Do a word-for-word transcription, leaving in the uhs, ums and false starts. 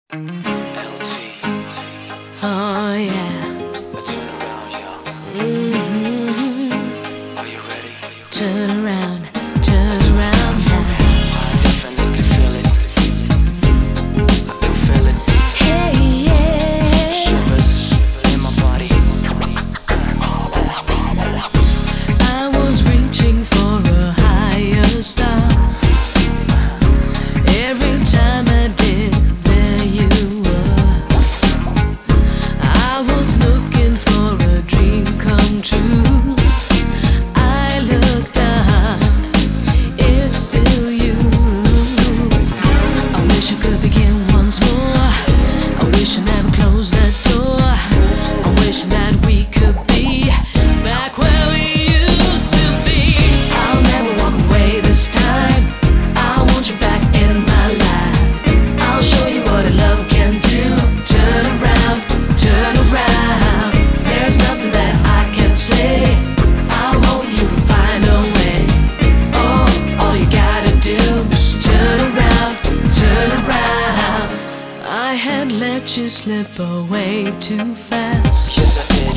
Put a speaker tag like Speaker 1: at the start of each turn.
Speaker 1: L T.
Speaker 2: Oh yeah.
Speaker 1: Now turn around, y'all.
Speaker 2: Mm-hmm.
Speaker 1: Are you ready?
Speaker 2: Turn around, turn around now.
Speaker 1: I definitely feel it. I can feel it.
Speaker 2: Hey yeah.
Speaker 1: Shivers in my body.
Speaker 2: I was reaching for a higher star. Every time I did, there you were. I was looking for a dream come true. I looked up, it's still you. I wish I could begin once more. I wish I never closed that door. I wish that we could be back where we used to be. I'll never walk away this time. I want you back in my life. I'll show you what a love can do. Turn around, turn around. There's nothing that I can say. I'm hoping you can find a way. Oh, all you gotta do is turn around, turn around. I had let you slip away too fast.
Speaker 1: Yes, I did.